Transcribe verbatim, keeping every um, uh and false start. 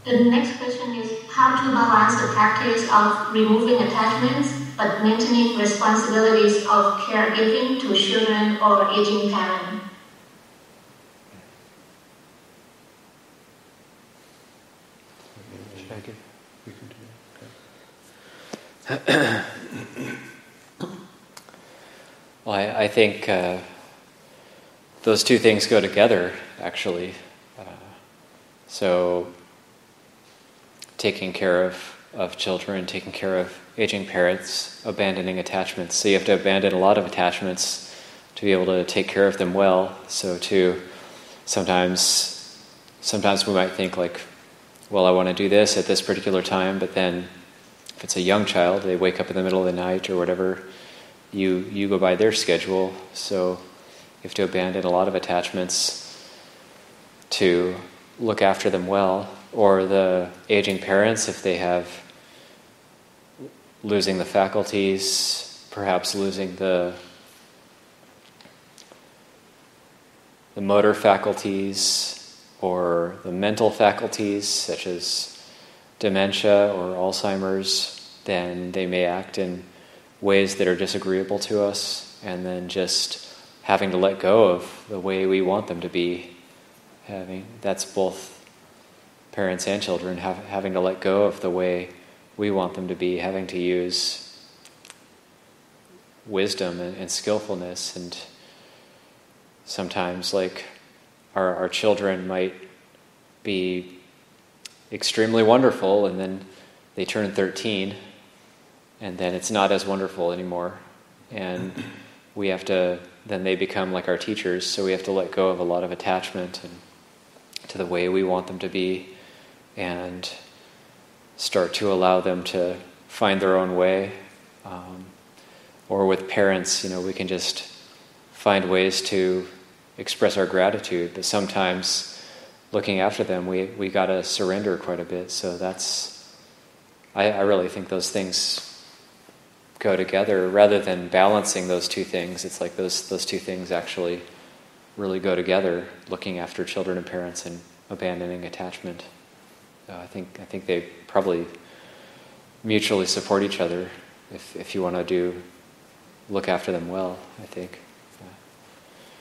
The next question is how to balance the practice of removing attachments but maintaining responsibilities of caregiving to children or aging parents. Should I give? You can do that. Okay. Well, I, I think uh, those two things go together, actually. Uh, so, taking care of, of children, taking care of aging parents, abandoning attachments. So you have to abandon a lot of attachments to be able to take care of them well. So to sometimes, sometimes we might think like, well, I want to do this at this particular time, but then if it's a young child, they wake up in the middle of the night or whatever, you you go by their schedule. So you have to abandon a lot of attachments to look after them well. Or the aging parents, if they have losing the faculties, perhaps losing the the motor faculties or the mental faculties, such as dementia or Alzheimer's, then they may act in ways that are disagreeable to us, and then just having to let go of the way we want them to be. Having that's both parents and children, have, having to let go of the way we want them to be, having to use wisdom and, and skillfulness. And sometimes, like, our, our children might be extremely wonderful, and then they turn thirteen, and then it's not as wonderful anymore. And we have to, then they become like our teachers, so we have to let go of a lot of attachment and to the way we want them to be, and start to allow them to find their own way. Um, or with parents, you know, we can just find ways to express our gratitude, but sometimes looking after them, we we got to surrender quite a bit. So that's, I, I really think those things go together rather than balancing those two things. It's like those those two things actually really go together, looking after children and parents and abandoning attachment. Uh, I think I think they probably mutually support each other if if you want to do look after them well, I think.